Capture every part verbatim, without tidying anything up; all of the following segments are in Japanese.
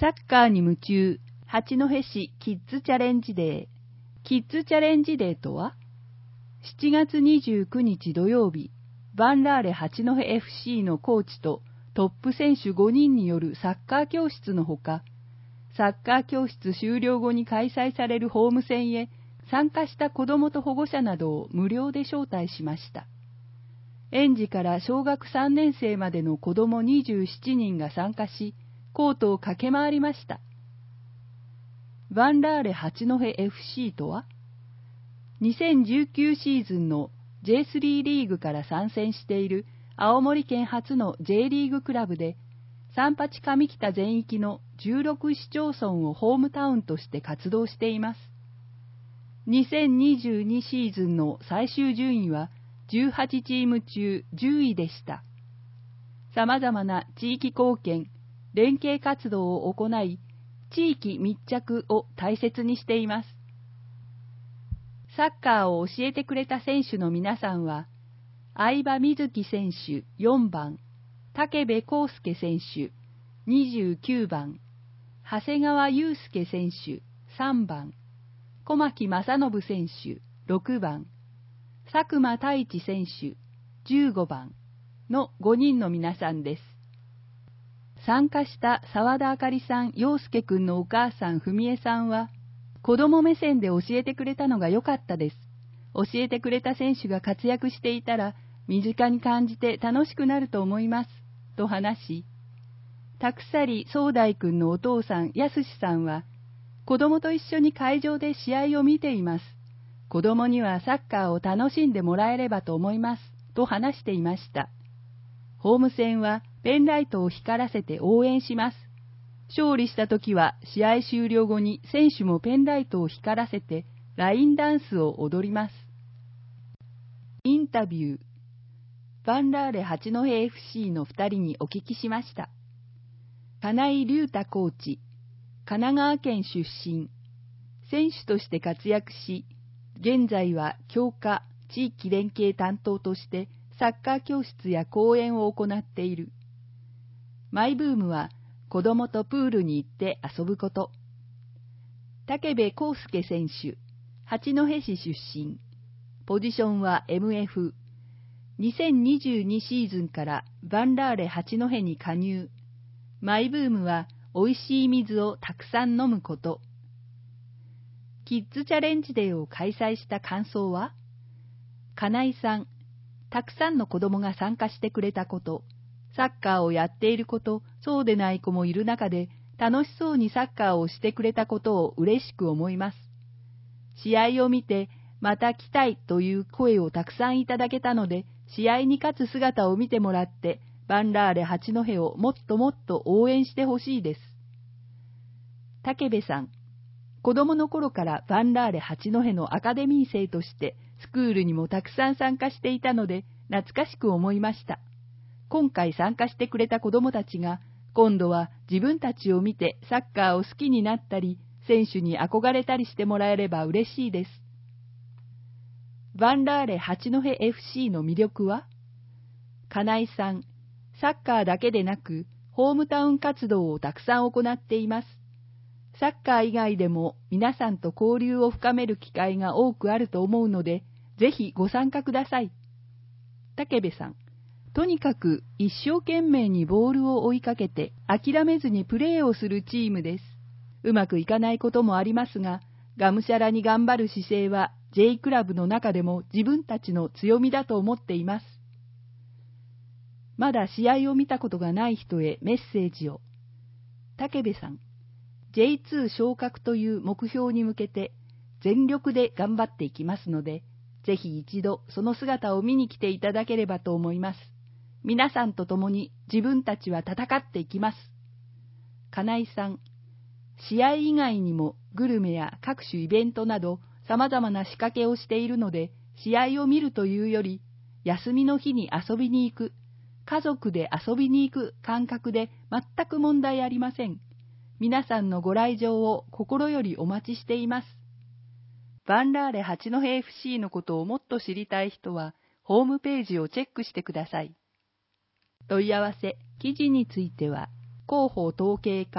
サッカーに夢中、八戸市キッズチャレンジデー。キッズチャレンジデーとは、しちがつにじゅうくにち土曜日、バンラーレ八戸 エフシー のコーチとトップ選手ごにんによるサッカー教室のほか、サッカー教室終了後に開催されるホーム戦へ参加した子どもと保護者などを無料で招待しました。園児から小学さんねんせいまでの子どもにじゅうななにんが参加し、コートを駆け回りました。バンラーレ八戸 エフシー とは、にせんじゅうきゅうシーズンの ジェイスリー リーグから参戦している青森県初の J リーグクラブで、三八上北全域のじゅうろくしちょうそんをホームタウンとして活動しています。にせんにじゅうにシーズンの最終順位はじゅうはちチーム中じゅういでした。さまざまな地域貢献、連携活動を行い、地域密着を大切にしています。サッカーを教えてくれた選手の皆さんは、相葉瑞希選手よんばん、武部康介選手にじゅうきゅうばん、長谷川祐介選手さんばん、小牧正信選手ろくばん、佐久間太一選手じゅうごばんのごにんの皆さんです。参加した沢田あかりさん、陽介くんのお母さん、文江さんは、子供目線で教えてくれたのが良かったです。教えてくれた選手が活躍していたら、身近に感じて楽しくなると思います。と話し、たくさり壮大くんのお父さん、やすしさんは、子供と一緒に会場で試合を見ています。子供にはサッカーを楽しんでもらえればと思います。と話していました。ホーム戦はペンライトを光らせて応援します。勝利した時は試合終了後に選手もペンライトを光らせてラインダンスを踊ります。インタビュー。バンラーレ八戸 エフシー のふたりにお聞きしました。金井隆太コーチ、神奈川県出身。選手として活躍し、現在は強化地域連携担当としてサッカー教室や講演を行っている。マイブームは子供とプールに行って遊ぶこと。武部康介選手、八戸市出身。ポジションは エムエフ。にせんにじゅうにシーズンからバンラーレ八戸に加入。マイブームはおいしい水をたくさん飲むこと。キッズチャレンジデーを開催した感想は、金井さん、たくさんの子供が参加してくれたこと、サッカーをやっていること、そうでない子もいる中で、楽しそうにサッカーをしてくれたことを嬉しく思います。試合を見て、また来たいという声をたくさんいただけたので、試合に勝つ姿を見てもらって、バンラーレ八戸をもっともっと応援してほしいです。武部さん、子供の頃からバンラーレ八戸のアカデミー生としてスクールにもたくさん参加していたので懐かしく思いました。今回参加してくれた子供たちが今度は自分たちを見てサッカーを好きになったり選手に憧れたりしてもらえれば嬉しいです。バンラーレ八戸 エフシー の魅力は、金井さん、サッカーだけでなくホームタウン活動をたくさん行っています。サッカー以外でも皆さんと交流を深める機会が多くあると思うので、ぜひご参加ください。武部さん、とにかく一生懸命にボールを追いかけて諦めずにプレーをするチームです。うまくいかないこともありますが、がむしゃらに頑張る姿勢は J クラブの中でも自分たちの強みだと思っています。まだ試合を見たことがない人へメッセージを。武部さん、ジェイツー 昇格という目標に向けて全力で頑張っていきますので、ぜひ一度その姿を見に来ていただければと思います。皆さんと共に自分たちは戦っていきます。金井さん、試合以外にもグルメや各種イベントなど様々な仕掛けをしているので、試合を見るというより、休みの日に遊びに行く、家族で遊びに行く感覚で全く問題ありません。皆さんのご来場を心よりお待ちしています。バンラーレ八戸 エフシー のことをもっと知りたい人は、ホームページをチェックしてください。問い合わせ、記事については、広報統計課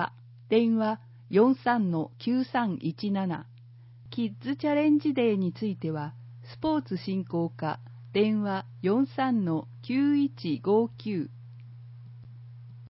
電話 よんさんのきゅうさんいちなな。キッズチャレンジデーについては、スポーツ振興課電話 よんさんのきゅういちごきゅう